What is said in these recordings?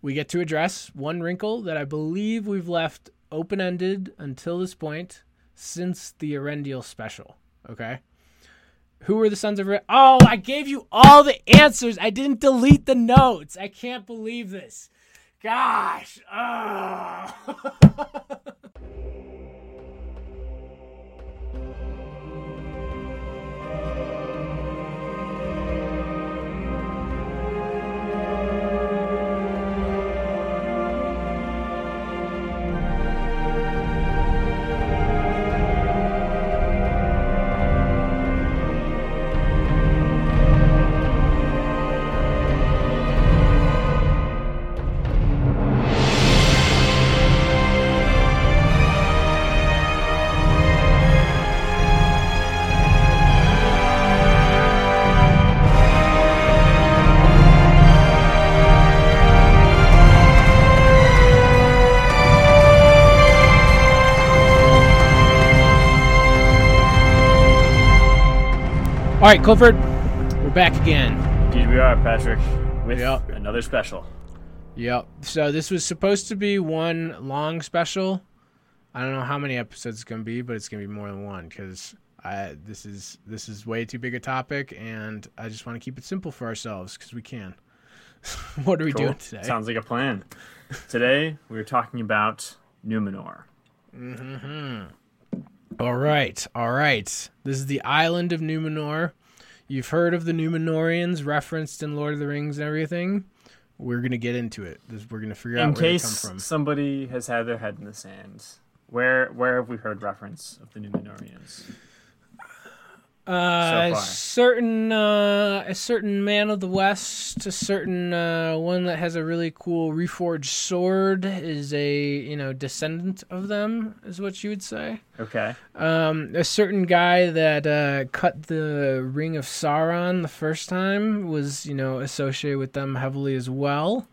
we get to address one wrinkle that I believe we've left open-ended until this point since the Erendiel special. Okay? Who were the sons of Erendiel? Oh, I gave you all the answers. I didn't delete the notes. I can't believe this. Gosh. Oh. All right, Clifford, we're back again. Indeed we are, Patrick, with another special. Yep. So this was supposed to be one long special. I don't know how many episodes it's going to be, but it's going to be more than one because this is way too big a topic, and I just want to keep it simple for ourselves because we can. What are we doing today? Sounds like a plan. Today, we're talking about Numenor. Mm-hmm. All right. This is the island of Numenor. You've heard of the Numenorians referenced in Lord of the Rings and everything. We're going to get into it. We're going to figure out where they come from. In case somebody has had their head in the sand, where have we heard reference of the Numenorians? A certain man of the West, a certain one that has a really cool reforged sword is a descendant of them, is what you would say. Okay. A certain guy that cut the Ring of Sauron the first time was associated with them heavily as well.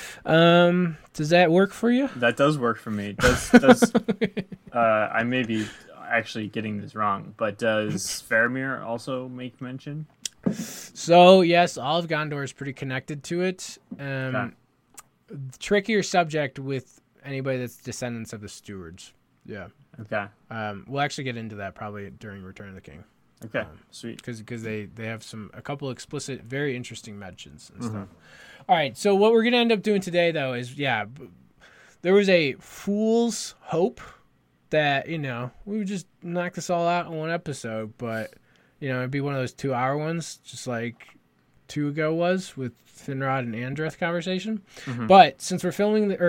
Does that work for you? That does work for me. Does I may be actually getting this wrong, but does Faramir also make mention? So yes, all of Gondor is pretty connected to it. Okay. Trickier subject with anybody that's descendants of the stewards. Yeah. Okay. We'll actually get into that probably during Return of the King. Okay. Sweet. Because they have a couple explicit, very interesting mentions and stuff. All right. So what we're gonna end up doing today, though, is there was a fool's hope that, we would just knock this all out in one episode, but, it'd be one of those 2-hour ones, just like 2 ago was with Finrod and Andreth conversation. Mm-hmm. But since we're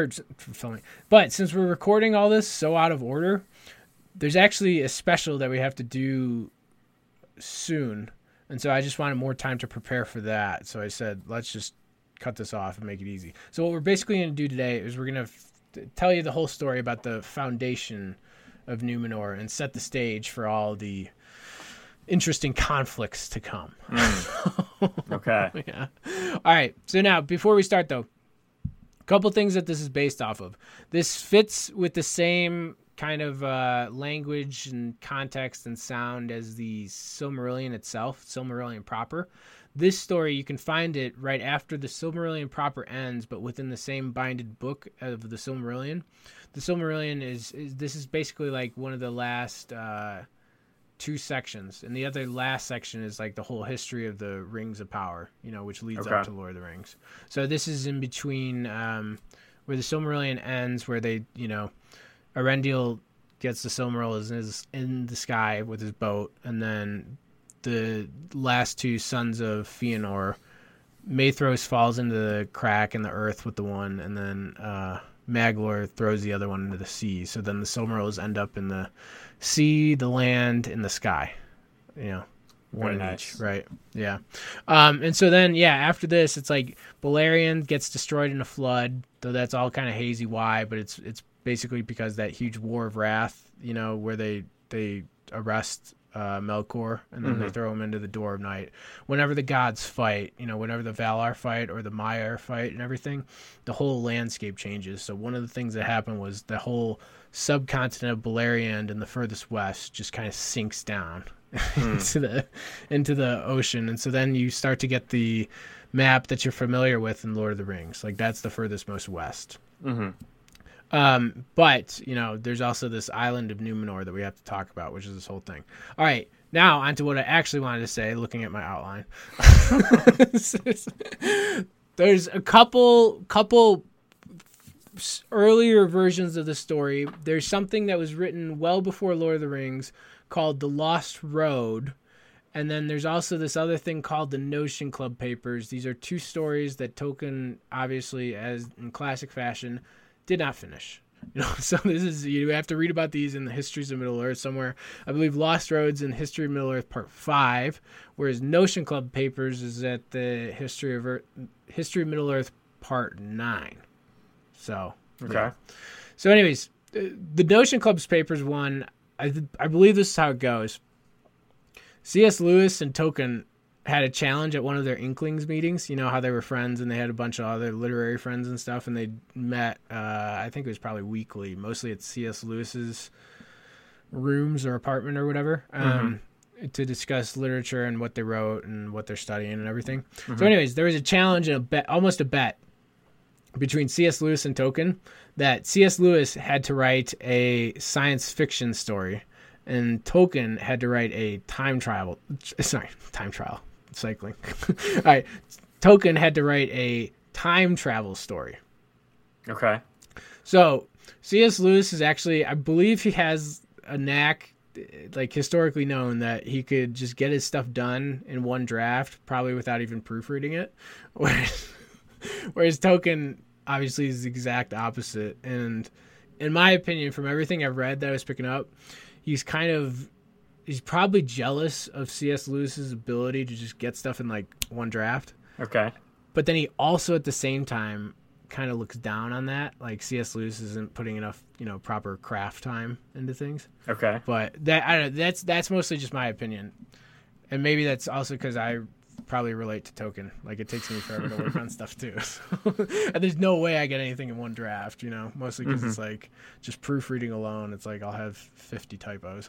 since we're recording all this so out of order, there's actually a special that we have to do soon. And so I just wanted more time to prepare for that. So I said, let's just cut this off and make it easy. So what we're basically going to do today is we're going to tell you the whole story about the foundation of Numenor and set the stage for all the interesting conflicts to come. Okay. Yeah. All right. So now, before we start, though, a couple things that this is based off of. This fits with the same kind of language and context and sound as the Silmarillion itself, Silmarillion proper. This story, you can find it right after the Silmarillion proper ends, but within the same binded book of the Silmarillion. The Silmarillion this is basically like one of the last 2 sections, and the other last section is like the whole history of the Rings of Power, which leads up to Lord of the Rings. So this is in between where the Silmarillion ends, where they, Erendiel gets the Silmarils and is in the sky with his boat, and then the last 2 sons of Fëanor, Maethros falls into the crack in the earth with the one, and then Maglor throws the other one into the sea. So then the Silmarils end up in the sea, the land, and the sky. One in each, right? Yeah. And so then, after this, it's like Beleriand gets destroyed in a flood, though that's all kind of hazy why, but it's basically because that huge war of wrath, where they arrest Melkor, and then they throw him into the Door of Night. Whenever the gods fight, whenever the Valar fight or the Maiar fight and everything, the whole landscape changes. So one of the things that happened was the whole subcontinent of Beleriand in the furthest west just kind of sinks down, into the ocean, and so then you start to get the map that you're familiar with in Lord of the Rings. Like that's the furthest most west. But there's also this island of Numenor that we have to talk about, which is this whole thing. All right, now onto what I actually wanted to say. Looking at my outline, there's a couple earlier versions of the story. There's something that was written well before Lord of the Rings called The Lost Road. And then there's also this other thing called the Notion Club Papers. These are two stories that Tolkien, obviously, as in classic fashion, did not finish. So this is, you have to read about these in the Histories of Middle Earth somewhere. I believe Lost Roads in History of Middle Earth Part 5, whereas Notion Club Papers is at the History of Middle Earth Part 9. So, okay. Yeah. So anyways, the Notion Club's Papers one, I believe this is how it goes. C.S. Lewis and Tolkien had a challenge at one of their Inklings meetings. You know how they were friends and they had a bunch of other literary friends and stuff, and they met, I think it was probably weekly, mostly at C.S. Lewis's rooms or apartment or whatever, to discuss literature and what they wrote and what they're studying and everything. So anyways, there was a challenge and almost a bet between C.S. Lewis and Tolkien that C.S. Lewis had to write a science fiction story and Tolkien had to write a time trial, cycling. All right. Tolkien had to write a time travel story. Okay. So C.S. Lewis is actually, I believe he has a knack, like historically known, that he could just get his stuff done in one draft, probably without even proofreading it. Whereas Tolkien obviously is the exact opposite. And in my opinion, from everything I've read that I was picking up, he's probably jealous of C.S. Lewis's ability to just get stuff in like one draft. Okay. But then he also at the same time kind of looks down on that. Like C.S. Lewis isn't putting enough, proper craft time into things. Okay. But that's mostly just my opinion. And maybe that's also because I probably relate to Tolkien. Like it takes me forever to work on stuff too. And there's no way I get anything in one draft, mostly because it's like just proofreading alone. It's like I'll have 50 typos.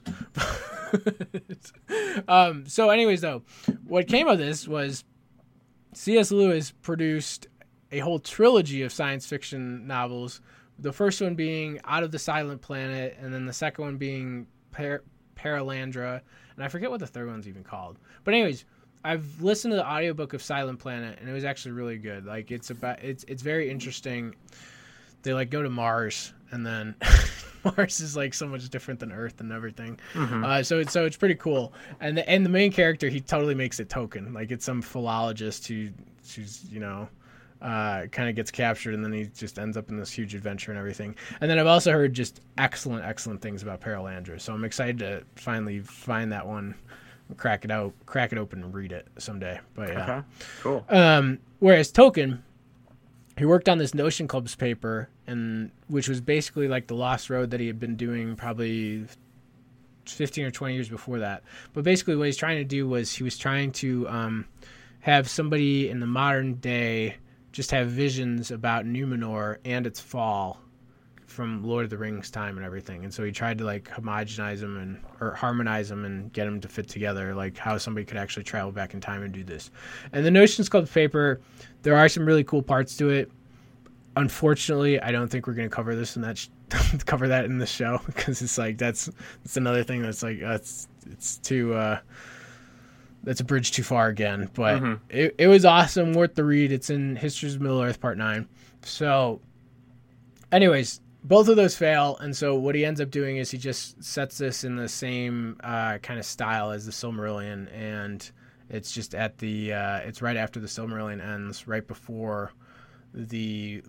So anyways, though, what came of this was C.S. Lewis produced a whole trilogy of science fiction novels. The first one being Out of the Silent Planet, and then the second one being Paralandra, and I forget what the third one's even called. But anyways, I've listened to the audiobook of Silent Planet, and it was actually really good. Like it's very interesting. They like go to Mars, and then Mars is like so much different than Earth and everything. So it's pretty cool. And the main character, he totally makes it Tolkien. Like it's some philologist who's kind of gets captured, and then he just ends up in this huge adventure and everything. And then I've also heard just excellent things about Paralandra. So I'm excited to finally find that one. Crack it open and read it someday. But yeah. Okay. Cool. Whereas Tolkien, he worked on this Notion Club's paper, and which was basically like the Lost Road that he had been doing probably 15 or 20 years before that. But basically what he's trying to do was he was trying to have somebody in the modern day just have visions about Numenor and its fall from Lord of the Rings time and everything. And so he tried to like harmonize them and get them to fit together, like how somebody could actually travel back in time and do this. And the Notions Club paper, there are some really cool parts to it. Unfortunately, I don't think we're going to cover this and cover that in the show, because it's like that's another thing that's like it's too that's a bridge too far again. But it was awesome, worth the read. It's in Histories of Middle Earth Part 9. So anyways, both of those fail, and so what he ends up doing is he just sets this in the same kind of style as the Silmarillion, and it's just at the it's right after the Silmarillion ends, right before the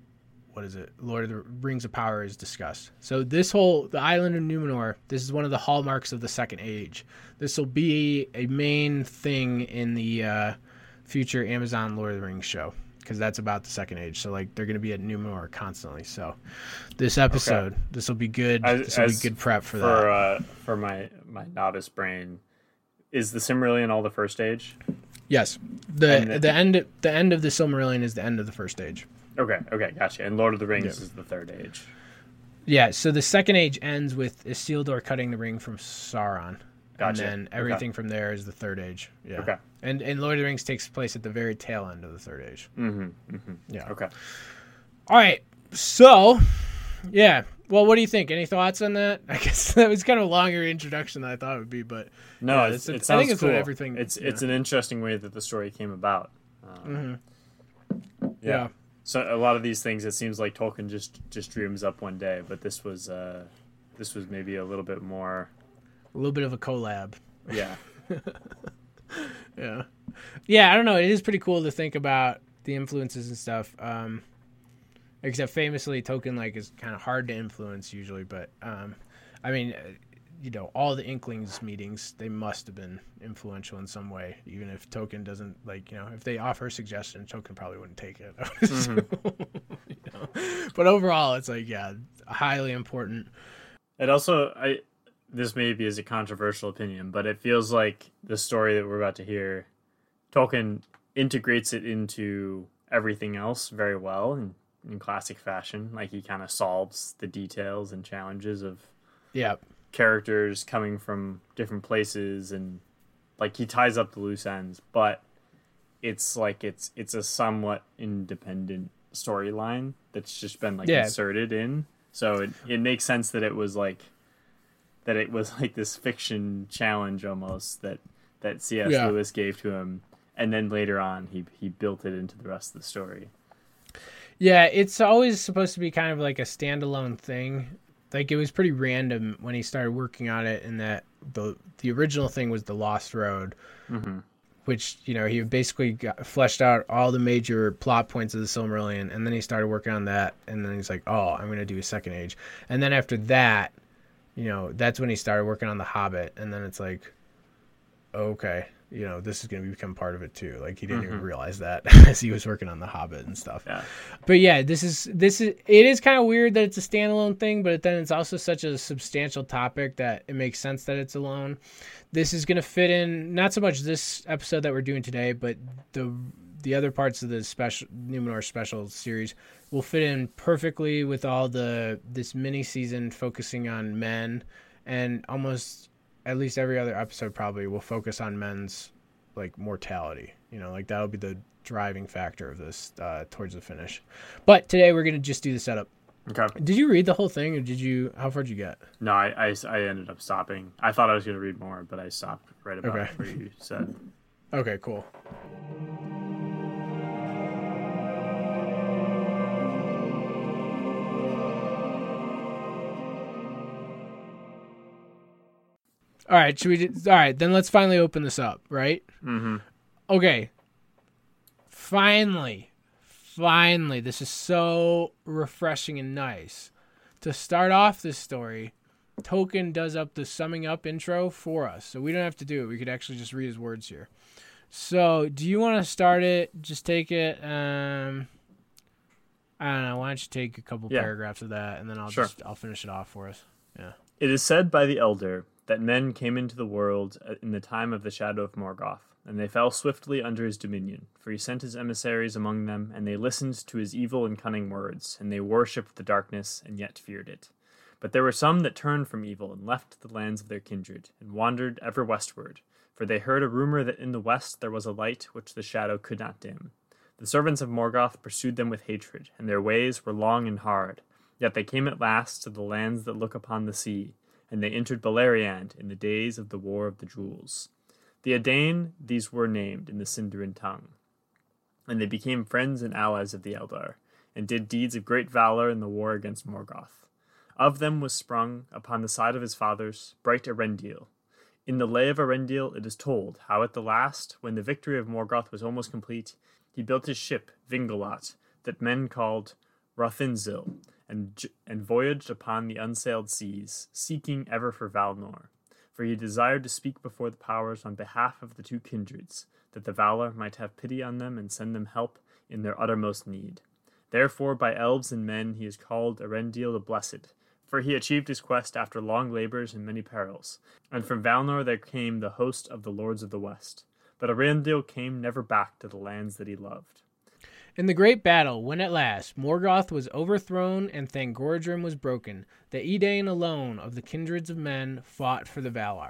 Lord of the Rings of Power is discussed. So the island of Numenor, this is one of the hallmarks of the Second Age. This will be a main thing in the future Amazon Lord of the Rings show, because that's about the Second Age. So like they're going to be at Numenor constantly. So this episode, this will be good. This will be good prep for that. For my novice brain, is the Silmarillion all the First Age? Yes. The end of the Silmarillion is the end of the First Age. Okay, gotcha. And Lord of the Rings is the Third Age. Yeah, so the Second Age ends with Isildur cutting the ring from Sauron. Gotcha. And then everything from there is the Third Age. Yeah. Okay. And Lord of the Rings takes place at the very tail end of the Third Age. Yeah. Okay. All right. So, yeah. Well, what do you think? Any thoughts on that? I guess that was kind of a longer introduction than I thought it would be, but no, yeah, it sounds I think it's cool. what everything. It's an interesting way that the story came about. Yeah. So a lot of these things, it seems like Tolkien just dreams up one day, but this was maybe a little bit more. A little bit of a collab. Yeah. Yeah. Yeah, I don't know. It is pretty cool to think about the influences and stuff. Except famously, Tolkien like is kind of hard to influence usually, but I mean, all the Inklings meetings, they must have been influential in some way, even if Tolkien doesn't if they offer a suggestion, Tolkien probably wouldn't take it. But overall, it's like, yeah, highly important. It also, this maybe is a controversial opinion, but it feels like the story that we're about to hear, Tolkien integrates it into everything else very well in classic fashion. Like he kind of solves the details and challenges of characters coming from different places, and like he ties up the loose ends, but it's like it's a somewhat independent storyline that's just been inserted in. So it makes sense that it was like this fiction challenge almost that C.S. Lewis gave to him, and then later on he built it into the rest of the story. Yeah, it's always supposed to be kind of like a standalone thing. Like it was pretty random when he started working on it, in that the original thing was The Lost Road, which he basically fleshed out all the major plot points of the Silmarillion, and then he started working on that, and then he's like, oh, I'm going to do a Second Age, and then after that, that's when he started working on The Hobbit, and then it's like, okay, this is going to become part of it too. Like he didn't even realize that as he was working on The Hobbit and stuff. Yeah. But yeah, it is kind of weird that it's a standalone thing, but then it's also such a substantial topic that it makes sense that it's alone. This is going to fit in, not so much this episode that we're doing today, but the other parts of the Numenor special series will fit in perfectly with all this mini season focusing on men, and almost at least every other episode probably will focus on men's mortality. That'll be the driving factor of this towards the finish. But today we're gonna just do the setup. Okay. Did you read the whole thing, or how far did you get? No, I ended up stopping. I thought I was gonna read more, but I stopped right about where you said. Okay, cool. All right, all right, then let's finally open this up, right? Mm-hmm. Okay. Finally, this is so refreshing and nice. To start off this story, Tolkien does up the summing up intro for us, so we don't have to do it. We could actually just read his words here. So, do you want to start it? Just take it. I don't know. Why don't you take a couple paragraphs of that, and then I'll finish it off for us. Yeah. It is said by the elder that men came into the world in the time of the shadow of Morgoth, and they fell swiftly under his dominion, for he sent his emissaries among them, and they listened to his evil and cunning words, and they worshipped the darkness, and yet feared it. But there were some that turned from evil, and left the lands of their kindred, and wandered ever westward, for they heard a rumor that in the west there was a light which the shadow could not dim. The servants of Morgoth pursued them with hatred, and their ways were long and hard, yet they came at last to the lands that look upon the sea, and they entered Beleriand in the days of the War of the Jewels. The Edain, these were named in the Sindarin tongue. And they became friends and allies of the Eldar, and did deeds of great valor in the war against Morgoth. Of them was sprung, upon the side of his fathers, bright Erendiel. In the Lay of Erendiel it is told how at the last, when the victory of Morgoth was almost complete, he built his ship, Vingalot, that men called Rothinzil, and voyaged upon the unsailed seas, seeking ever for Valnor. For he desired to speak before the powers on behalf of the two kindreds, that the Valar might have pity on them and send them help in their uttermost need. Therefore by elves and men he is called Erendiel the Blessed, for he achieved his quest after long labors and many perils, and from Valnor there came the host of the Lords of the West. But Erendiel came never back to the lands that he loved. In the great battle, when at last Morgoth was overthrown and Thangordrim was broken, the Edain alone of the kindreds of men fought for the Valar.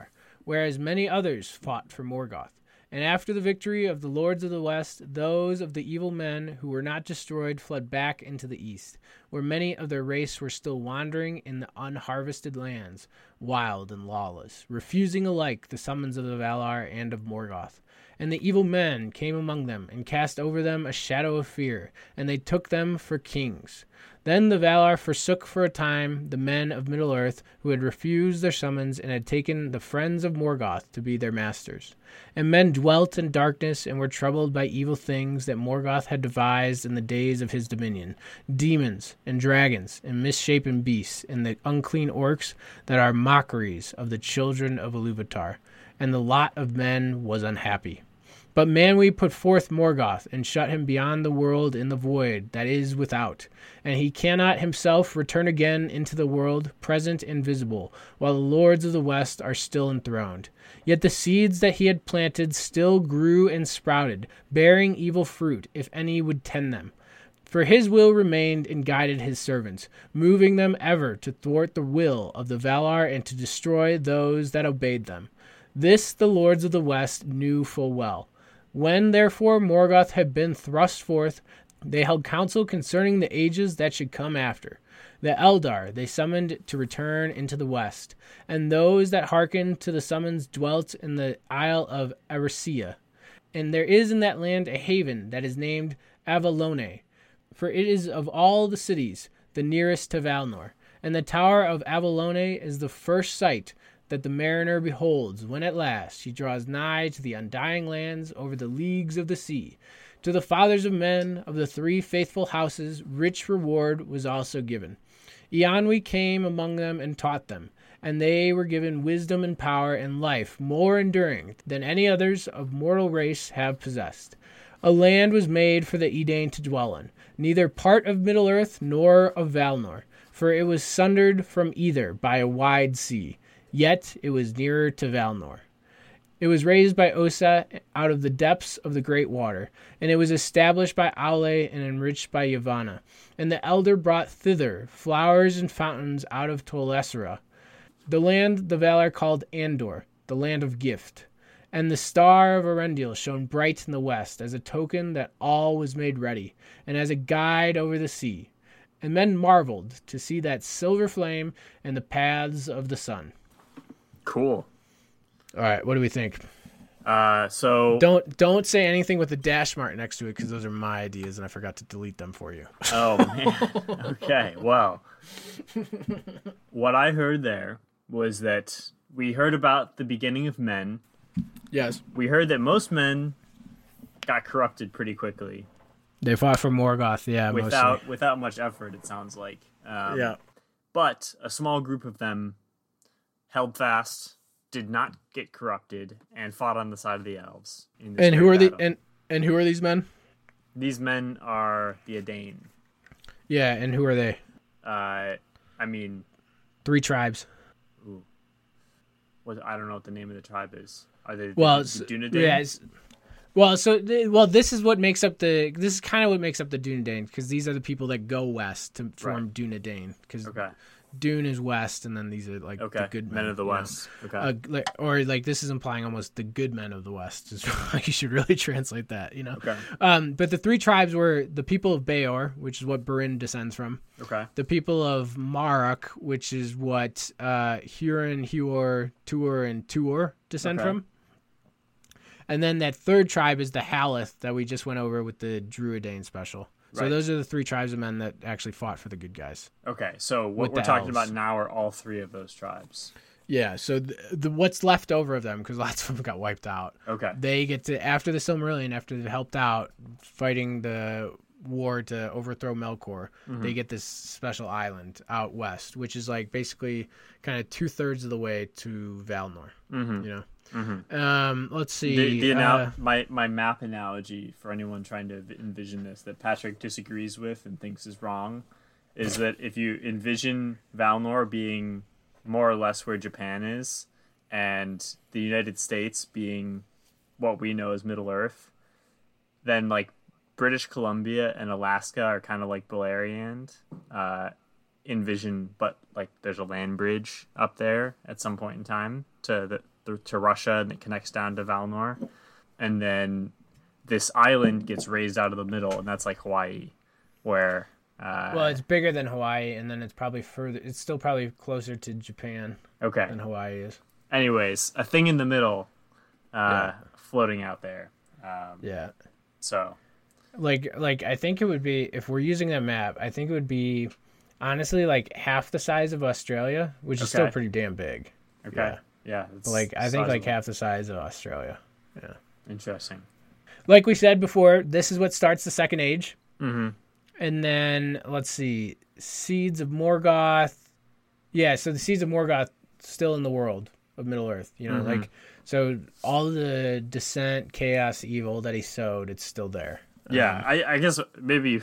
whereas many others fought for Morgoth. And after the victory of the lords of the west, those of the evil men who were not destroyed fled back into the east, where many of their race were still wandering in the unharvested lands, wild and lawless, refusing alike the summons of the Valar and of Morgoth. And the evil men came among them, and cast over them a shadow of fear, and they took them for kings. Then the Valar forsook for a time the men of Middle-earth who had refused their summons and had taken the friends of Morgoth to be their masters. And men dwelt in darkness and were troubled by evil things that Morgoth had devised in the days of his dominion, demons and dragons and misshapen beasts and the unclean orcs that are mockeries of the children of Iluvatar. And the lot of men was unhappy. But Manwë put forth Morgoth, and shut him beyond the world in the void that is without. And he cannot himself return again into the world, present and visible, while the lords of the west are still enthroned. Yet the seeds that he had planted still grew and sprouted, bearing evil fruit, if any would tend them. For his will remained and guided his servants, moving them ever to thwart the will of the Valar and to destroy those that obeyed them. This the lords of the west knew full well. When, therefore, Morgoth had been thrust forth, they held counsel concerning the ages that should come after. The Eldar they summoned to return into the west, and those that hearkened to the summons dwelt in the Isle of Erisea. And there is in that land a haven that is named Avalone, for it is of all the cities the nearest to Valinor. And the Tower of Avalone is the first sight that the mariner beholds when at last he draws nigh to the undying lands over the leagues of the sea. To the fathers of men of the three faithful houses rich reward was also given. Eonwë came among them and taught them, and they were given wisdom and power and life more enduring than any others of mortal race have possessed. A land was made for the Edain to dwell in, neither part of Middle-earth nor of Valinor, for it was sundered from either by a wide sea. Yet it was nearer to Valinor. It was raised by Ossa out of the depths of the great water, and it was established by Aule and enriched by Yavanna. And the elder brought thither flowers and fountains out of Tol Essara, the land the Valar called Andor, the land of gift. And the star of Arendil shone bright in the west, as a token that all was made ready, and as a guide over the sea. And men marveled to see that silver flame and the paths of the sun. Cool. All right, what do we think? So don't say anything with the dash mark next to it because those are my ideas and I forgot to delete them for you. Oh man. Okay. Well, what I heard there was that we heard about the beginning of men. Yes. We heard that most men got corrupted pretty quickly. They fought for Morgoth, yeah, without much effort. It sounds like. Yeah. But a small group of them held fast, did not get corrupted, and fought on the side of the elves. And who are and who are these men? These men are the Edain. Yeah, and who are they? I mean, 3 tribes. Ooh. I don't know what the name of the tribe is. Are they the Dunedain? Yeah. This is what makes up the. This is kind of what makes up the Dunedain, because these are the people that go west to form Dunedain. Because Dune is west, and then these are like the good men of the west. Okay, or like this is implying almost the good men of the west. Is you should really translate that, you know. Okay. But the 3 tribes were the people of Beor, which is what Beren descends from. Okay. The people of Marach, which is what Hurin, Huor, Tuor, and Tuor descend from. And then that 3rd tribe is the Haleth that we just went over with the Druedain special. So those are the 3 tribes of men that actually fought for the good guys. Okay, so what we're talking about now are all 3 of those tribes. Yeah, so the what's left over of them, because lots of them got wiped out. Okay. They get to, after the Silmarillion, after they've helped out fighting the war to overthrow Melkor, they get this special island out west, which is like basically kind of 2/3 of the way to Valinor. You know. Let's see. My map analogy for anyone trying to envision this that Patrick disagrees with and thinks is wrong is that if you envision Valinor being more or less where Japan is, and the United States being what we know as Middle Earth, then like British Columbia and Alaska are kind of like Beleriand. Envision, but like there's a land bridge up there at some point in time to the to Russia and it connects down to Valnor, and then this island gets raised out of the middle, and that's like Hawaii, where. Well, it's bigger than Hawaii, and then it's probably further. It's still probably closer to Japan than Hawaii is. Anyways, a thing in the middle, floating out there. Yeah. So, like I think it would be, if we're using that map, I think it would be honestly like half the size of Australia, which is still pretty damn big. Okay. Yeah. But like I think like half the size of Australia. Yeah. Interesting. Like we said before, this is what starts the Second Age. Mm-hmm. And then, let's see, Seeds of Morgoth. Yeah, so the Seeds of Morgoth still in the world of Middle-earth. You know, like, so all the descent, chaos, evil that he sowed, it's still there. Yeah, I guess maybe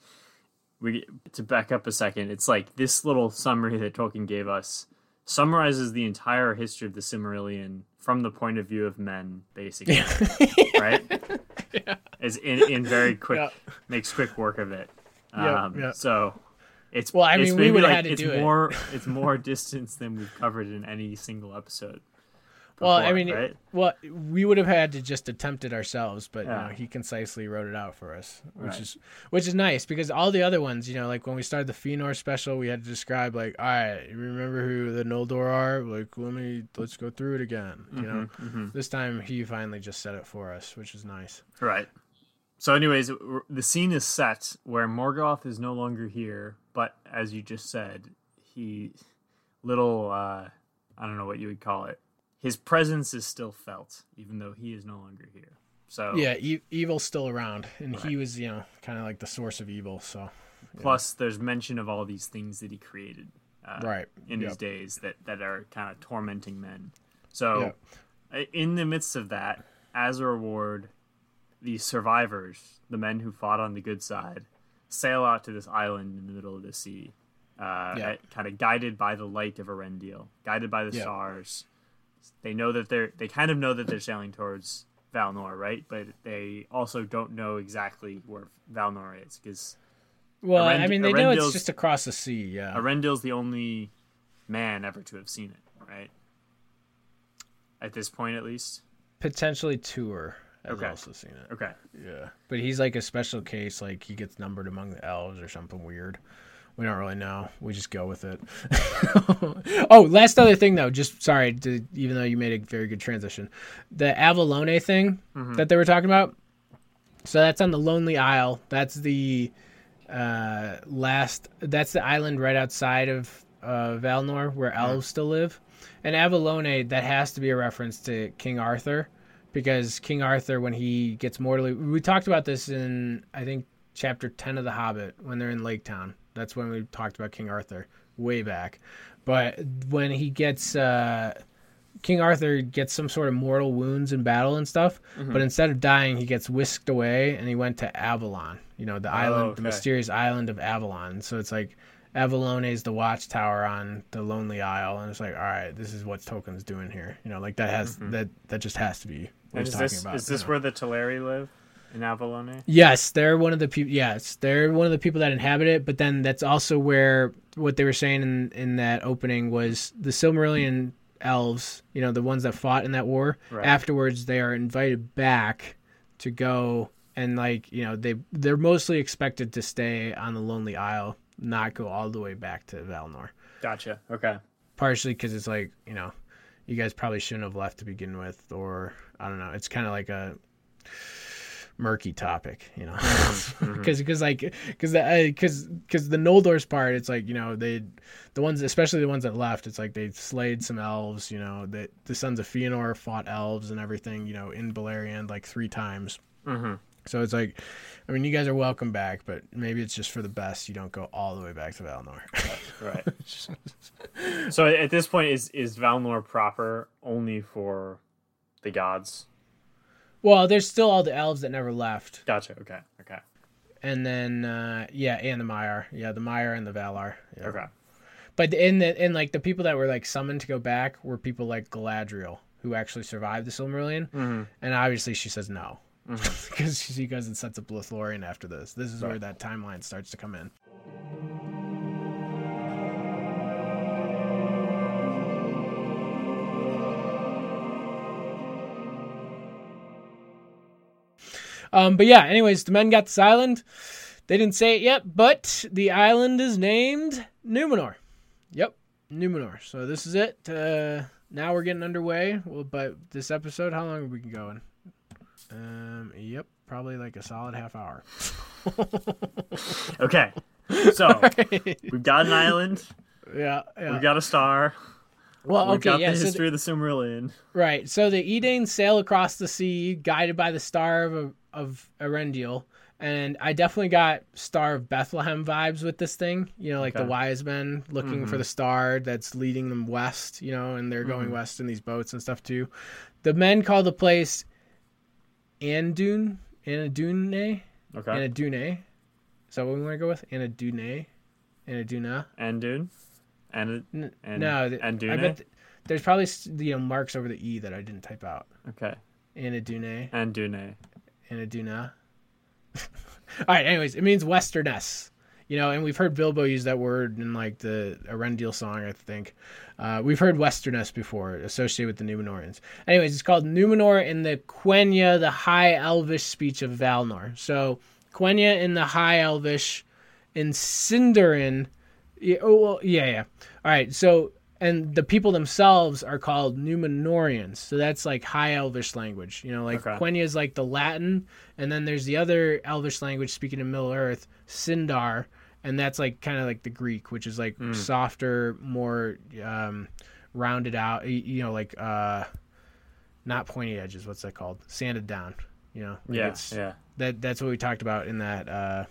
to back up a second, it's like this little summary that Tolkien gave us summarizes the entire history of the Silmarillion from the point of view of men, basically. Right? Yeah. Is in very quick, makes quick work of it. So it's we would have had to do it. It's more distance than we've covered in any single episode. Before, right? We would have had to just attempt it ourselves, but you know, he concisely wrote it out for us, which is nice, because all the other ones, you know, like when we started the Fëanor special, we had to describe like, all right, you remember who the Noldor are? Like, let's go through it again. You know, this time he finally just said it for us, which is nice. Right. So, anyways, the scene is set where Morgoth is no longer here, but as you just said, I don't know what you would call it. His presence is still felt, even though he is no longer here. So yeah, evil's still around, and he was, you know, kind of like the source of evil. So plus, there's mention of all these things that he created, in his days that are kind of tormenting men. So in the midst of that, as a reward, these survivors, the men who fought on the good side, sail out to this island in the middle of the sea, kind of guided by the light of Erendil, guided by the stars. They know that they kind of know that they're sailing towards Valnor, right? But they also don't know exactly where Valnor is, because they know it's just across the sea. Yeah, Erendil's the only man ever to have seen it, right? At this point, at least. Potentially Tuor has also seen it. Okay. Yeah, but he's like a special case. Like he gets numbered among the elves or something weird. We don't really know. We just go with it. Oh, last other thing, though. Just sorry, even though you made a very good transition. The Avalone thing that they were talking about. So that's on the Lonely Isle. That's the That's the island right outside of Valnor, where elves still live. And Avalone, that has to be a reference to King Arthur, because King Arthur, when he gets mortally... We talked about this in, I think, chapter 10 of The Hobbit, when they're in Lake Town. That's when we talked about King Arthur, way back. But when he gets... King Arthur gets some sort of mortal wounds in battle and stuff, but instead of dying, he gets whisked away, and he went to Avalon. You know, the island, the mysterious island of Avalon. So it's like... Avalone is the watchtower on the Lonely Isle, and it's like, all right, this is what Tolkien's doing here. You know, like that has that just has to be what he's talking about. Is this where the Teleri live in Avalone? Yes, they're one of the people. Yes, they're one of the people that inhabit it. But then that's also where what they were saying in that opening was the Silmarillion elves. You know, the ones that fought in that war. Right. Afterwards, they are invited back to go, and like, you know, they're mostly expected to stay on the Lonely Isle, not go all the way back to Valnor. Gotcha. Okay. Partially because it's like, you know, you guys probably shouldn't have left to begin with, or I don't know. It's kind of like a murky topic, you know, because the Noldor's part, it's like, you know, the ones, especially the ones that left, it's like they slayed some elves, you know, that the sons of Fëanor fought elves and everything, you know, in Beleriand like 3 times. So it's like, I mean, you guys are welcome back, but maybe it's just for the best you don't go all the way back to Valnor. Right. So at this point, is Valnor proper only for the gods? Well, there's still all the elves that never left. Gotcha. Okay. And then, and the Maiar. Yeah, the Maiar and the Valar. Yeah. Okay. But in like the people that were like summoned to go back were people like Galadriel, who actually survived the Silmarillion. And obviously she says no. Because she goes and sets up Lothlorien after this. This is where that timeline starts to come in. But yeah, anyways, the men got this island. They didn't say it yet, but the island is named Numenor. Yep, Numenor. So this is it. Now we're getting underway. Well, but this episode, how long have we been going? Yep, probably like a solid half hour. Okay, so Right. we've got an island. Yeah. We've got a star. Well, We've okay, got yeah. the So history of the Silmarillion. right. So the Edain sail across the sea, guided by the Star of Erendil. And I definitely got Star of Bethlehem vibes with this thing. You know, like the wise men looking for the star that's leading them west, you know, and they're going west in these boats and stuff too. The men call the place Anadune. Okay. Anadune. Is that what we want to go with? Anadune. Anaduna. Andune. No, Andune? I bet there's probably marks over the E that I didn't type out. Okay. Anadune. Andune. Anaduna. All right. Anyways, it means westerness, you know, and we've heard Bilbo use that word in like the Erendil song, I think. We've heard westerness before associated with the Numenorians. Anyways, it's called Numenor in the Quenya, the High Elvish speech of Valinor. So Quenya in the High Elvish, in Sindarin. Yeah. All right. So, and the people themselves are called Numenorians. So that's like High Elvish language. You know, like Quenya is like the Latin, and then there's the other Elvish language speaking in Middle Earth, Sindar, and that's like kind of like the Greek, which is like softer, more rounded out. You know, like not pointy edges. What's that called? Sanded down. You know. Like That's what we talked about in that.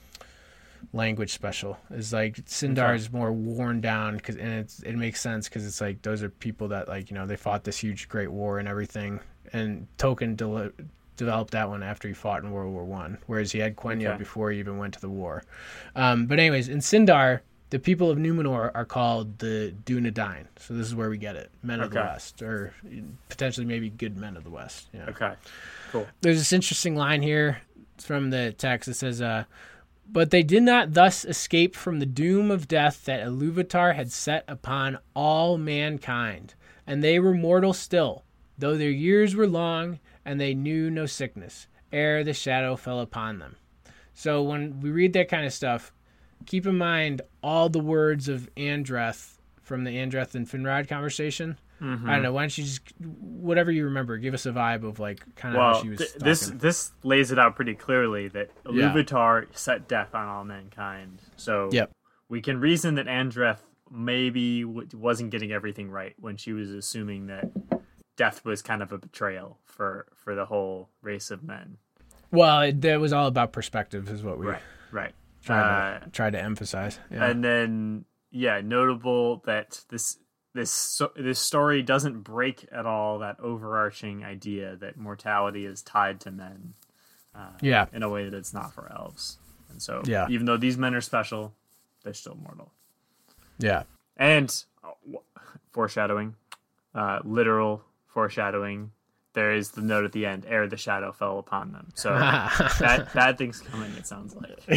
Language special is like Sindar is more worn down and it makes sense because it's like those are people that like, you know, they fought this huge great war and everything, and Tolkien developed that one after he fought in World War One, whereas he had Quenya before he even went to the war. But anyways, in Sindar, the people of Numenor are called the Dunedain. So this is where we get it, men of the West, or potentially maybe good men of the West. Yeah. Okay, cool. There's this interesting line here from the text. It says, but they did not thus escape from the doom of death that Ilúvatar had set upon all mankind, and they were mortal still, though their years were long, and they knew no sickness, ere the shadow fell upon them. So when we read that kind of stuff, keep in mind all the words of Andreth from the Andreth and Finrod conversation. I don't know. Why don't you just, whatever you remember, give us a vibe of like kind of how she was talking. This lays it out pretty clearly that Ilúvatar set death on all mankind. So we can reason that Andreth maybe wasn't getting everything right when she was assuming that death was kind of a betrayal for the whole race of men. Well, it was all about perspective, is what we tried to emphasize. Yeah. And then notable that this story doesn't break at all that overarching idea that mortality is tied to men in a way that it's not for elves. And so even though these men are special, they're still mortal. Yeah. And foreshadowing, literal foreshadowing, there is the note at the end, ere the shadow fell upon them. So bad things coming, it sounds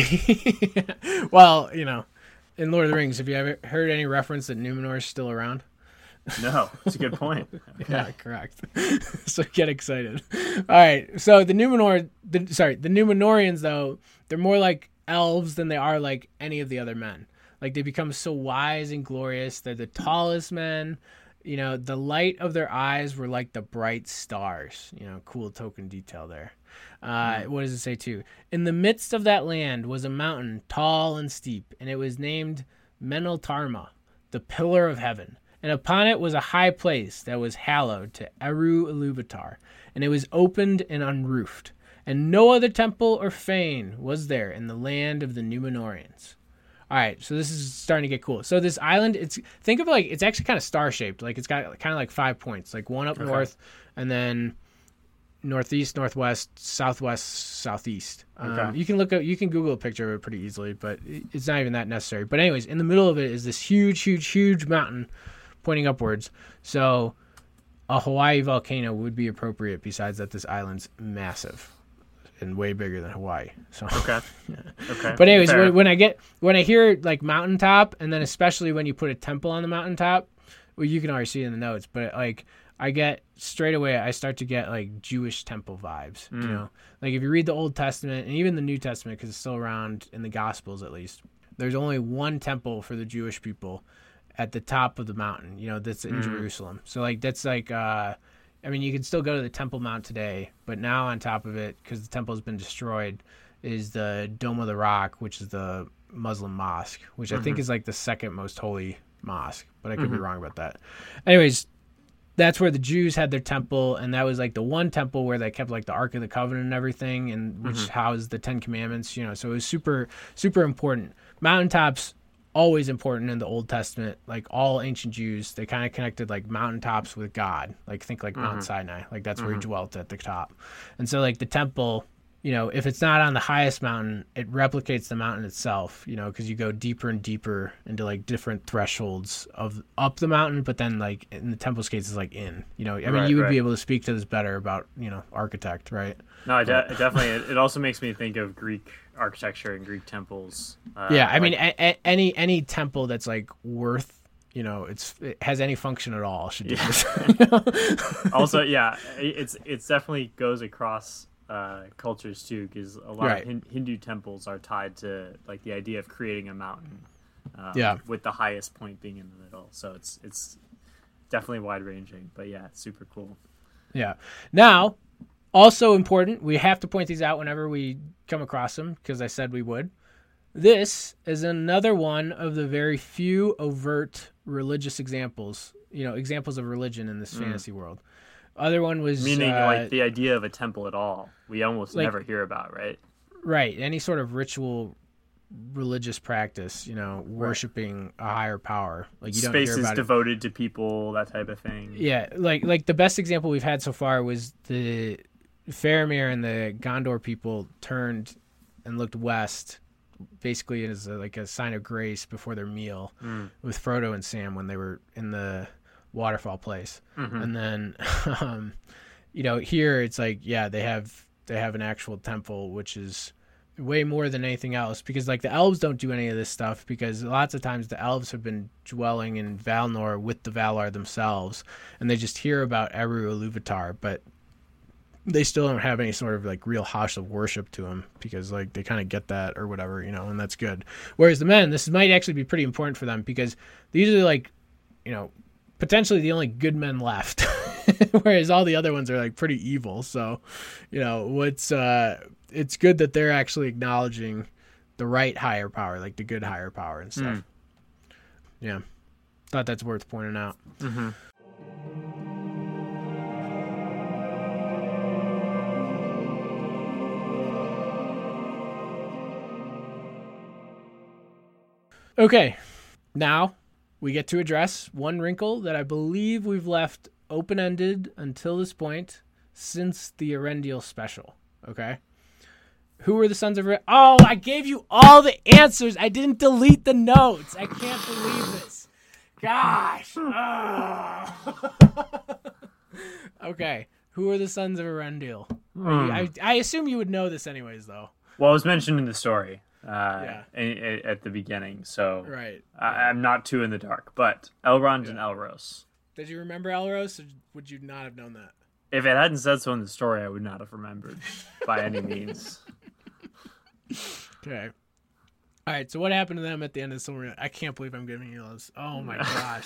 like. Well, you know, in Lord of the Rings, have you ever heard any reference that Numenor is still around? No, it's a good point. Okay. Yeah, correct. So get excited. All right, so the Numenorians, though, they're more like elves than they are like any of the other men. Like, they become so wise and glorious. They're the tallest men. You know, the light of their eyes were like the bright stars. You know, cool token detail there. What does it say too? In the midst of that land was a mountain tall and steep, and it was named Meneltarma, the pillar of heaven. And upon it was a high place that was hallowed to Eru Ilúvatar, and it was opened and unroofed. And no other temple or fane was there in the land of the Numenorians. All right, so this is starting to get cool. So this island, think of it like it's actually kind of star-shaped. Like it's got kind of like 5 points, like one up north, and then northeast, northwest, southwest, southeast. You can Google a picture of it pretty easily, but it's not even that necessary. But anyways, in the middle of it is this huge mountain pointing upwards. So a Hawaii volcano would be appropriate. Besides that, this island's massive and way bigger than Hawaii. So okay. But anyways, when I hear like mountaintop, and then especially when you put a temple on the mountaintop, well, you can already see it in the notes. But like I get straight away, I start to get like Jewish temple vibes, you know, like if you read the Old Testament and even the New Testament, because it's still around in the Gospels, at least, there's only one temple for the Jewish people at the top of the mountain, you know, that's in Jerusalem. So like, that's like, I mean, you can still go to the Temple Mount today, but now on top of it, because the temple has been destroyed, is the Dome of the Rock, which is the Muslim mosque, which I think is like the second most holy mosque, but I could be wrong about that. Anyways, that's where the Jews had their temple, and that was like the one temple where they kept like the Ark of the Covenant and everything, and which housed the Ten Commandments, you know, so it was super, super important. Mountaintops, always important in the Old Testament. Like all ancient Jews, they kind of connected like mountaintops with God. Like think like Mount Sinai, like that's where he dwelt at the top. And so like the temple, you know, if it's not on the highest mountain, it replicates the mountain itself, you know, because you go deeper and deeper into like different thresholds of up the mountain, but then like in the temple's case, it's like in, you know, I mean, you would be able to speak to this better about, you know, architect, right? No, definitely. It also makes me think of Greek architecture and Greek temples. Yeah, I mean, any temple that's like worth, you know, it has any function at all should do this. Also, yeah, it's definitely goes across cultures too, because a lot of Hindu temples are tied to like the idea of creating a mountain, with the highest point being in the middle. So it's definitely wide ranging, but yeah, it's super cool. Yeah. Now, also important, we have to point these out whenever we come across them, because I said we would. This is another one of the very few overt religious examples, you know, examples of religion in this fantasy world. Other one was meaning like the idea of a temple at all. We almost never hear about, right? Right. Any sort of ritual religious practice, you know, worshiping a higher power. Like you don't hear about spaces devoted to people, that type of thing. Yeah, like the best example we've had so far was the Faramir and the Gondor people turned and looked west, basically as like a sign of grace before their meal with Frodo and Sam when they were in the waterfall place. And then you know, here it's like, yeah, they have an actual temple, which is way more than anything else, because like the elves don't do any of this stuff, because lots of times the elves have been dwelling in Valinor with the Valar themselves, and they just hear about Eru Ilúvatar, but they still don't have any sort of like real house of worship to them, because like they kind of get that or whatever, you know, and that's good. Whereas the men, this might actually be pretty important for them, because these are like, you know, potentially the only good men left, whereas all the other ones are like pretty evil. So, you know, it's good that they're actually acknowledging the right higher power, like the good higher power and stuff. Yeah, thought that's worth pointing out. Okay, now we get to address one wrinkle that I believe we've left open-ended until this point since the Erendil special, okay? Who were the sons of Oh, I gave you all the answers. I didn't delete the notes. I can't believe this. Gosh. Okay, who are the sons of Erendil? I assume you would know this anyways, though. Well, it was mentioned in the story. At the beginning, so right. I'm not too in the dark, but Elrond and Elros. Did you remember Elros, or would you not have known that? If it hadn't said so in the story, I would not have remembered by any means. Okay. All right, so what happened to them at the end of the Silmarillion? I can't believe I'm giving you those. Oh my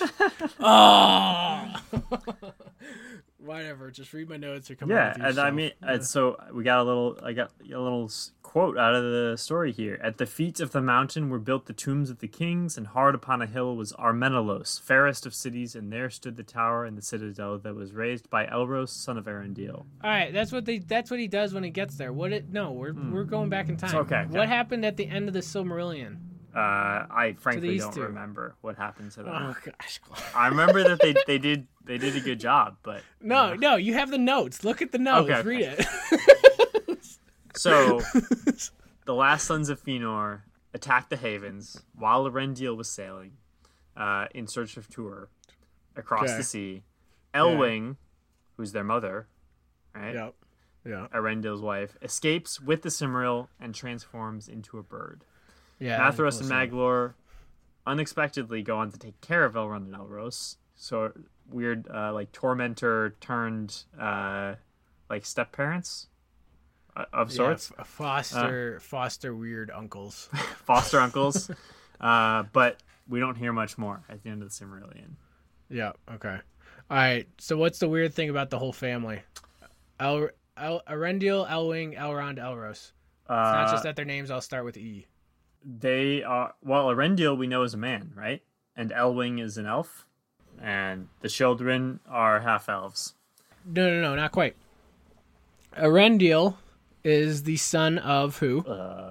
gosh. Whatever, just read my notes or come on with yourself. And I mean, so I got a little quote out of the story here. At the feet of the mountain were built the tombs of the kings, and hard upon a hill was Armenelos, fairest of cities, and there stood the tower and the citadel that was raised by Elros, son of Erendil. All right, that's what he does when he gets there. We're going back in time. Okay. What happened at the end of the Silmarillion? I frankly don't remember what happened to them. Oh gosh. I remember that they did a good job, but no, you have the notes. Look at the notes. Okay. Read it. So, the last sons of Fëanor attacked the Havens while Erendil was sailing in search of Tuor across the sea. Elwing, who's their mother, right? Yep. Yeah. Erendil's wife, escapes with the Silmaril and transforms into a bird. Yeah. Mathros and Maglor unexpectedly go on to take care of Elrond and Elros. So weird like tormentor turned like step parents of sorts. Foster weird uncles. Foster uncles. But we don't hear much more at the end of the Silmarillion. Yeah. Okay. All right. So what's the weird thing about the whole family? Arendelle, Elwing, Elrond, Elros. It's not just that their names all start with E. They are, well, Arendelle we know is a man, right? And Elwing is an elf. And the children are half elves. No, not quite. Arendelle is the son of who?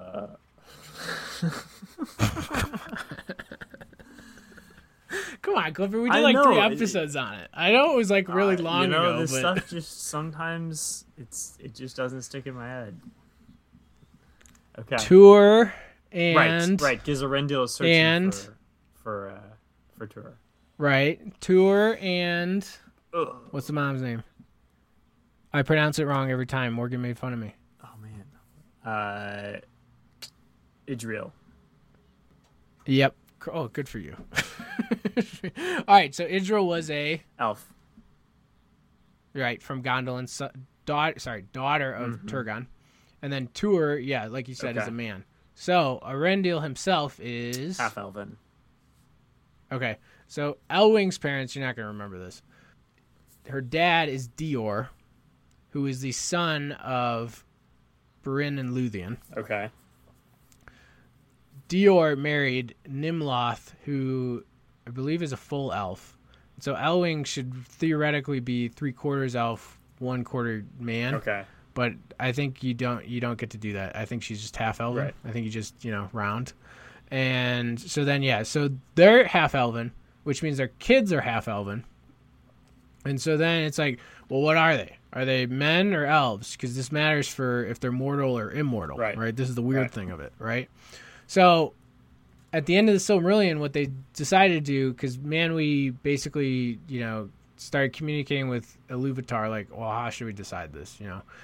Come on, Clifford. We did like 3 episodes on it. I know it was like really long ago. This stuff just sometimes it just doesn't stick in my head. Okay. Tuor and right. Because Arendelle is searching for Tuor. Right, Tuor and what's the mom's name? I pronounce it wrong every time. Morgan made fun of me. Oh man. Idril. Yep. Oh, good for you. All right, so Idril was a elf. Right, from Gondolin's daughter of Turgon. And then Tuor, yeah, like you said, is a man. So Arendelle himself is half elven. Okay. So Elwing's parents, you're not going to remember this. Her dad is Dior, who is the son of Brynn and Luthien. Okay. Dior married Nimloth, who I believe is a full elf. So Elwing should theoretically be 3/4 elf, 1/4 man. Okay. But I think you don't get to do that. I think she's just half elven. Right. I think you just, round. And so then, so they're half elven, which means their kids are half elven. And so then it's like, well, what are they? Are they men or elves? Because this matters for if they're mortal or immortal, right? This is the weird thing of it, right? So at the end of the Silmarillion, what they decided to do, because Manwë basically, started communicating with Iluvatar, like, well, how should we decide this,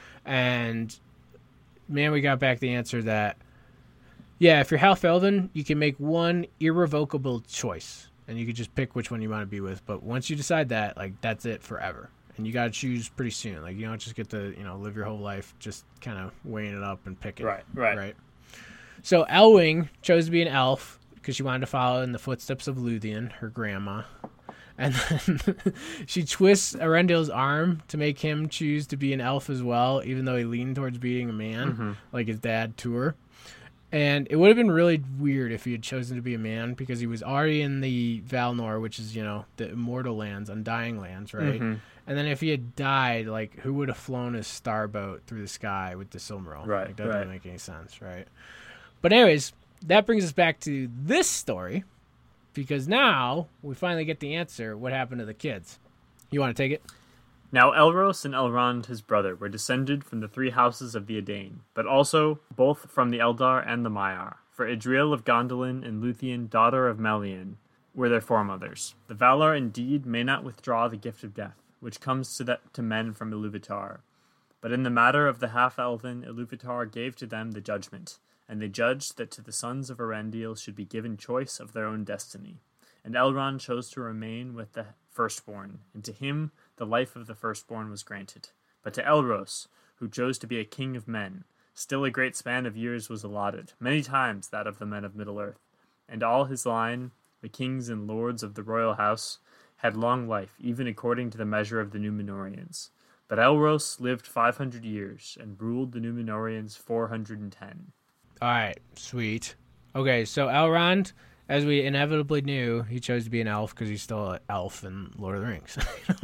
And Manwë got back the answer that, yeah, if you're half elven, you can make one irrevocable choice, and you can just pick which one you want to be with. But once you decide that, like, that's it forever, and you got to choose pretty soon. Like, you don't just get to live your whole life just kind of weighing it up and picking. Right. So Elwing chose to be an elf because she wanted to follow in the footsteps of Luthien, her grandma. And then she twists Arendelle's arm to make him choose to be an elf as well, even though he leaned towards being a man, like his dad, Tuor. And it would have been really weird if he had chosen to be a man, because he was already in the Valinor, which is, the immortal lands, undying lands, right? And then if he had died, like, who would have flown his starboat through the sky with the Silmaril? Right. Like, that doesn't make any sense, right? But anyways, that brings us back to this story, because now we finally get the answer. What happened to the kids? You want to take it? Now Elros and Elrond, his brother, were descended from the 3 houses of the Edain, but also both from the Eldar and the Maiar. For Idril of Gondolin and Luthien, daughter of Melian, were their foremothers. The Valar indeed may not withdraw the gift of death, which comes to men from Iluvatar. But in the matter of the half-elven, Iluvatar gave to them the judgment, and they judged that to the sons of Arendelle should be given choice of their own destiny. And Elrond chose to remain with the firstborn, and to him the life of the firstborn was granted. But to Elros, who chose to be a king of men, still a great span of years was allotted, many times that of the men of Middle-earth. And all his line, the kings and lords of the royal house, had long life, even according to the measure of the Númenóreans. But Elros lived 500 years, and ruled the Númenóreans 410. All right, sweet. Okay, so Elrond, as we inevitably knew, he chose to be an elf because he's still an elf in Lord of the Rings.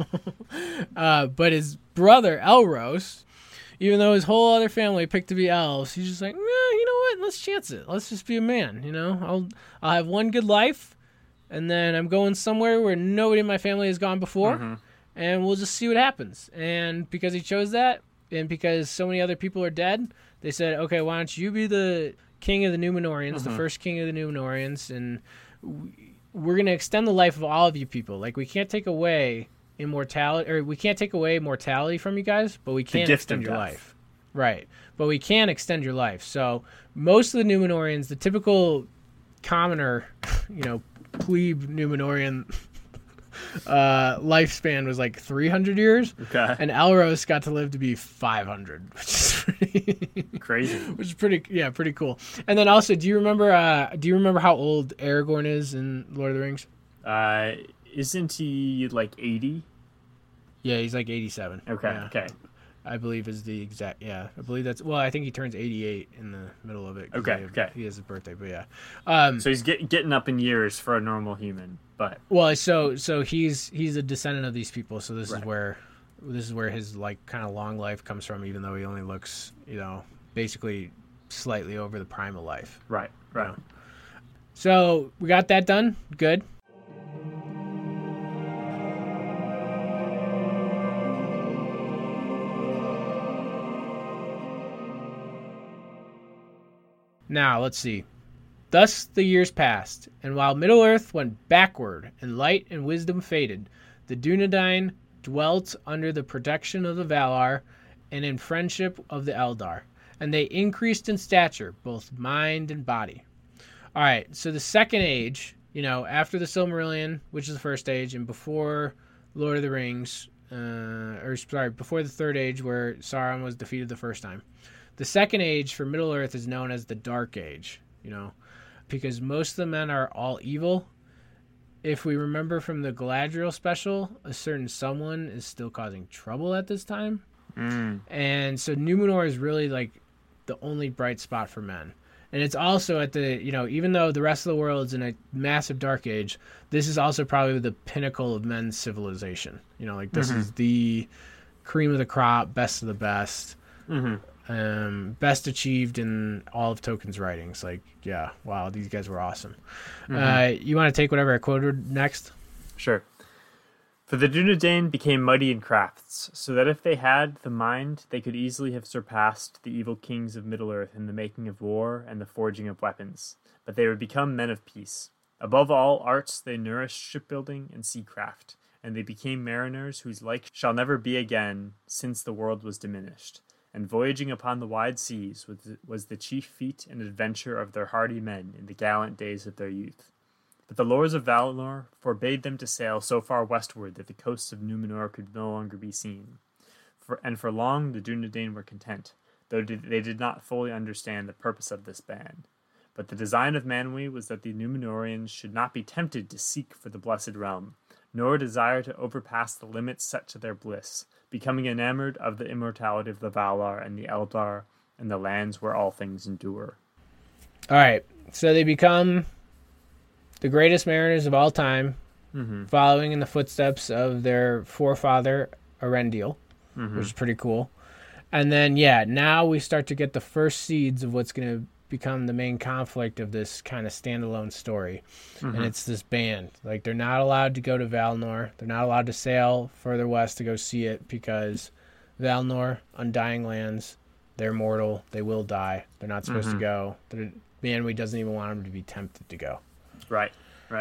But his brother, Elros, even though his whole other family picked to be elves, he's just like, you know what? Let's chance it. Let's just be a man, I'll have one good life, and then I'm going somewhere where nobody in my family has gone before, and we'll just see what happens. And because he chose that, and because so many other people are dead, they said, okay, why don't you be the king of the Númenóreans, the first king of the Númenóreans, and we're going to extend the life of all of you people. Like, we can't take away immortality, or we can't take away mortality from you guys, but we can extend your life. Right. But we can extend your life. So most of the Númenóreans, the typical commoner, plebe Númenórean lifespan was like 300 years. Okay. And Elros got to live to be 500, which is pretty Crazy. which is pretty cool. And then also, do you remember how old Aragorn is in Lord of the Rings? Isn't he like 80? Yeah, he's like 87. Okay. Yeah. Okay. I believe is the exact. Yeah, I believe that's. Well, I think he turns 88 in the middle of it. Okay. He has his birthday, but yeah. So he's getting up in years for a normal human, but Well, so he's a descendant of these people. So this Right. is where his like kind of long life comes from, even though he only looks, basically slightly over the prime of life. right. Yeah. So we got that done. Good. Now, let's see. Thus the years passed, and while Middle-earth went backward, and light and wisdom faded, the Dunedain dwelt under the protection of the Valar, and in friendship of the Eldar, and they increased in stature, both mind and body. All right, so the Second Age, after the Silmarillion, which is the First Age, and before Lord of the Rings, before the Third Age, where Sauron was defeated the first time. The Second Age for Middle-earth is known as the Dark Age, because most of the men are all evil. If we remember from the Galadriel special, a certain someone is still causing trouble at this time. And so Numenor is really like the only bright spot for men. And it's also at the, even though the rest of the world's in a massive dark age, this is also probably the pinnacle of men's civilization. This is the cream of the crop, best of the best. Best achieved in all of Tolkien's writings. Like, yeah, wow, these guys were awesome. You want to take whatever I quoted next? Sure. For the Dunedain became mighty in crafts, so that if they had the mind, they could easily have surpassed the evil kings of Middle-earth in the making of war and the forging of weapons. But they would become men of peace. Above all arts, they nourished shipbuilding and seacraft, and they became mariners whose like shall never be again, since the world was diminished. And voyaging upon the wide seas was the chief feat and adventure of their hardy men in the gallant days of their youth. But the lords of Valinor forbade them to sail so far westward that the coasts of Numenor could no longer be seen. For long the Dunedain were content, though they did not fully understand the purpose of this ban. But the design of Manwë was that the Númenóreans should not be tempted to seek for the blessed realm, nor desire to overpass the limits set to their bliss, becoming enamored of the immortality of the Valar and the Eldar and the lands where all things endure. All right, so they become the greatest mariners of all time, following in the footsteps of their forefather Arendil, which is pretty cool. And then, now we start to get the first seeds of what's going to become the main conflict of this kind of standalone story. And it's this band. Like, they're not allowed to go to Valinor. They're not allowed to sail further west to go see it because Valinor, Undying Lands, they're mortal. They will die. They're not supposed to go. Manwë doesn't even want them to be tempted to go. Right.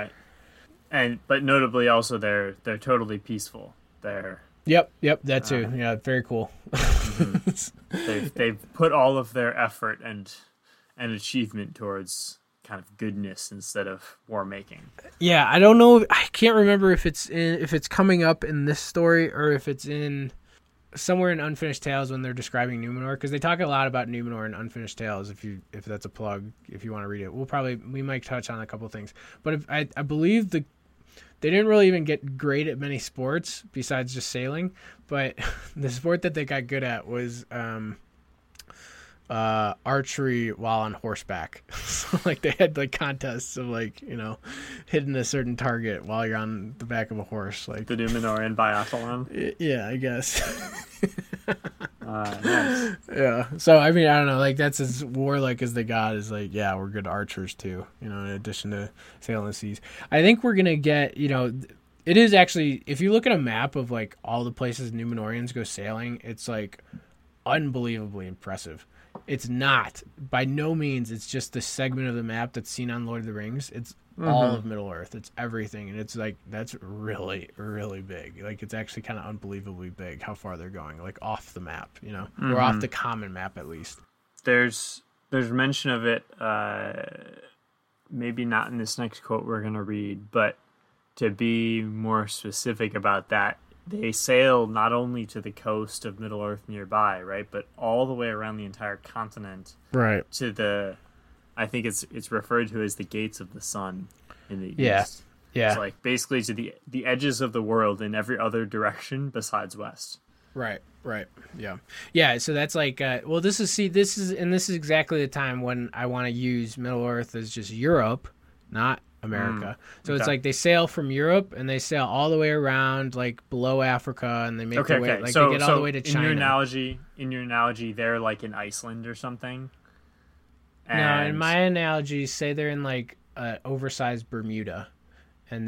But notably also they're totally peaceful. Yep, that too. Yeah, very cool. They've put all of their effort and achievement towards kind of goodness instead of war making. Yeah, I don't know. I can't remember if it's coming up in this story or if it's in somewhere in Unfinished Tales when they're describing Numenor, because they talk a lot about Numenor in Unfinished Tales. If that's a plug, if you want to read it, we might touch on a couple of things. But I believe they didn't really even get great at many sports besides just sailing. But the sport that they got good at was archery while on horseback. So like they had like contests of like, hitting a certain target while you're on the back of a horse, like the Númenórean biathlon. Yeah, I guess. Nice. Yeah. So I mean, I don't know, like that's as warlike as they got is like, yeah, we're good archers too, in addition to sailing the seas. I think we're gonna get, it is actually, if you look at a map of like all the places Númenóreans go sailing, it's like unbelievably impressive. It's not, by no means, it's just the segment of the map that's seen on Lord of the Rings. It's all of Middle-earth. It's everything. And it's like, that's really, really big. Like, it's actually kind of unbelievably big how far they're going, like off the map, or off the common map at least. There's mention of it, maybe not in this next quote we're going to read, but to be more specific about that, they sail not only to the coast of Middle Earth nearby, right, but all the way around the entire continent, Right. to the, I think it's referred to as the gates of the sun in the Yeah. east. Yeah. It's like basically to the edges of the world in every other direction besides west. Right. Yeah. Yeah. So that's like, well, this is exactly the time when I want to use Middle Earth as just Europe, not America. So it's okay. like they sail from Europe and they sail all the way around, like below Africa, and they make their way, like so, they get all the way to China. In your analogy, they're like in Iceland or something. No, in my analogy, say they're in like oversized Bermuda, and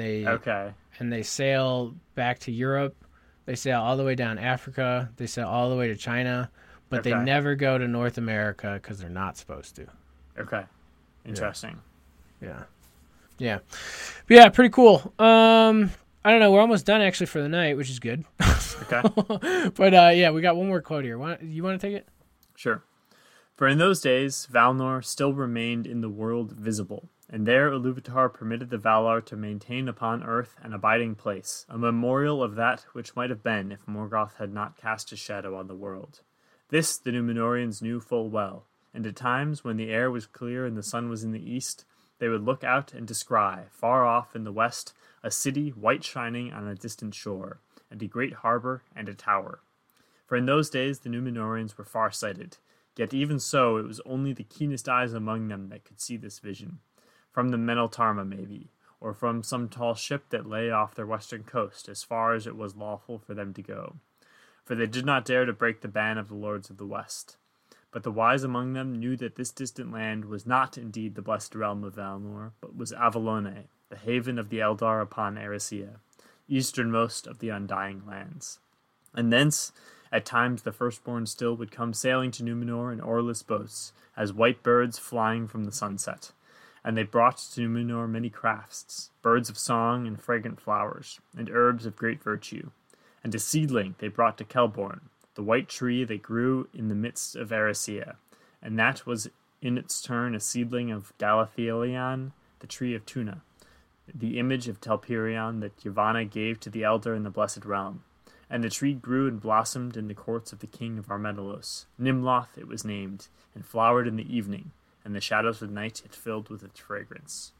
they sail back to Europe. They sail all the way down Africa. They sail all the way to China, but they never go to North America because they're not supposed to. Okay, interesting. Yeah. But yeah, pretty cool. I don't know. We're almost done actually for the night, which is good. Okay. But yeah, we got one more quote here. You want to take it? Sure. For in those days, Valnor still remained in the world visible, and there Iluvatar permitted the Valar to maintain upon earth an abiding place, a memorial of that which might have been if Morgoth had not cast his shadow on the world. This the Númenóreans knew full well, and at times, when the air was clear and the sun was in the east, they would look out and descry, far off in the west, a city white shining on a distant shore, and a great harbour and a tower. For in those days the Númenóreans were far-sighted, yet even so it was only the keenest eyes among them that could see this vision. From the Meneltarma, maybe, or from some tall ship that lay off their western coast, as far as it was lawful for them to go. For they did not dare to break the ban of the lords of the west. But the wise among them knew that this distant land was not indeed the blessed realm of Valinor, but was Avalone, the haven of the Eldar upon Erisea, easternmost of the Undying Lands. And thence, at times the firstborn still would come sailing to Númenor in oarless boats, as white birds flying from the sunset. And they brought to Númenor many crafts, birds of song and fragrant flowers, and herbs of great virtue. And a seedling they brought to Kelborn, the white tree that grew in the midst of Erisea, and that was in its turn a seedling of Galathelion, the tree of Tuna, the image of Telperion that Yavanna gave to the elder in the blessed realm. And the tree grew and blossomed in the courts of the king of Armedalos. Nimloth it was named, and flowered in the evening, and the shadows of night it filled with its fragrance.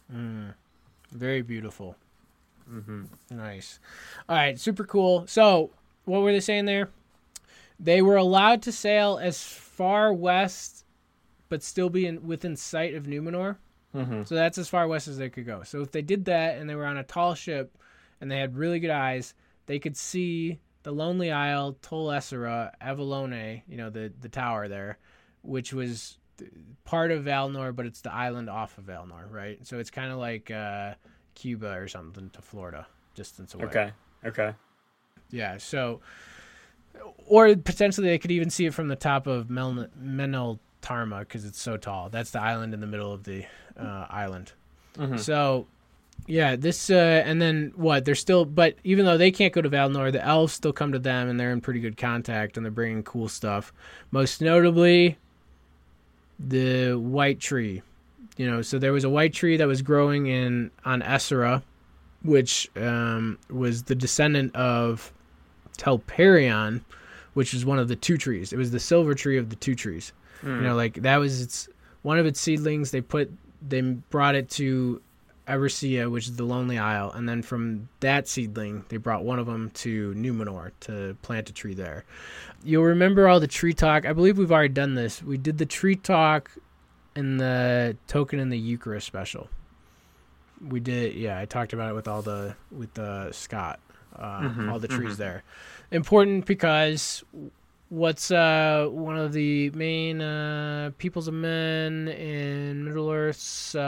Very beautiful. Mm-hmm. Nice. All right, super cool. So, what were they saying there? They were allowed to sail as far west, but still be within sight of Númenor. Mm-hmm. So that's as far west as they could go. So if they did that and they were on a tall ship and they had really good eyes, they could see the Lonely Isle, Tol Essera, Avalone, the tower there, which was part of Valinor, but it's the island off of Valinor, right? So it's kind of like Cuba or something to Florida, distance away. Okay. Yeah, so... Or potentially they could even see it from the top of Meneltarma because it's so tall. That's the island in the middle of the island. Mm-hmm. So, yeah, this... and then, what? They're still... But even though they can't go to Valinor, the elves still come to them, and they're in pretty good contact, and they're bringing cool stuff. Most notably, the white tree. So there was a white tree that was growing on Essera, which was the descendant of Telperion, which is one of the two trees. It was the silver tree of the two trees. That was one of its seedlings. They brought it to Erisea, which is the Lonely Isle, and then from that seedling, they brought one of them to Númenor to plant a tree there. You'll remember all the tree talk. I believe we've already done this. We did the tree talk in the Token in the Eucharist special. We did, yeah. I talked about it with Scott. All the trees there. Important because what's one of the main peoples of men in Middle Earth's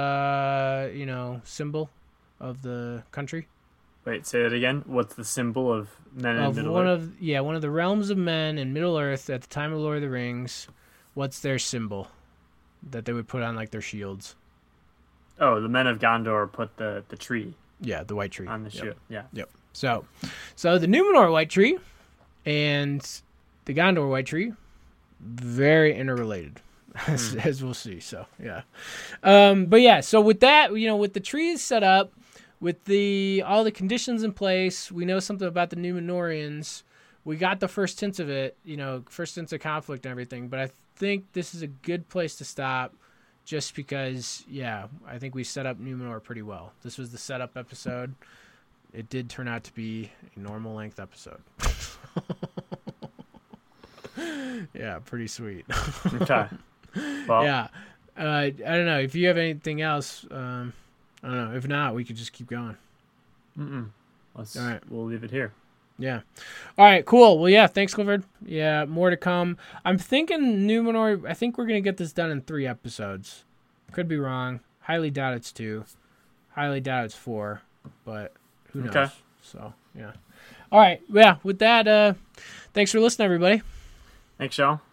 symbol of the country? Wait, say that again. What's the symbol of men in Middle Earth? One of the realms of men in Middle Earth at the time of Lord of the Rings. What's their symbol that they would put on like their shields? Oh, the men of Gondor put the tree. Yeah, the white tree on the shield. Yeah. Yep. So the Númenor white tree and the Gondor white tree, very interrelated, as we'll see. So, yeah. But yeah, so with that, with the trees set up, with all the conditions in place, we know something about the Numenorians. We got the first hints of it, first hints of conflict and everything. But I think this is a good place to stop, just because, I think we set up Numenor pretty well. This was the setup episode. It did turn out to be a normal length episode. Yeah, pretty sweet. Okay. Well, yeah. I don't know. If you have anything else, I don't know. If not, we could just keep going. All right. We'll leave it here. Yeah. All right, cool. Well, yeah, thanks, Clifford. Yeah, more to come. I'm thinking Numenor, I think we're going to get this done in 3 episodes. Could be wrong. Highly doubt it's 2. Highly doubt it's 4. But who knows? Okay. So, yeah. All right. Yeah, with that, thanks for listening, everybody. Thanks, y'all.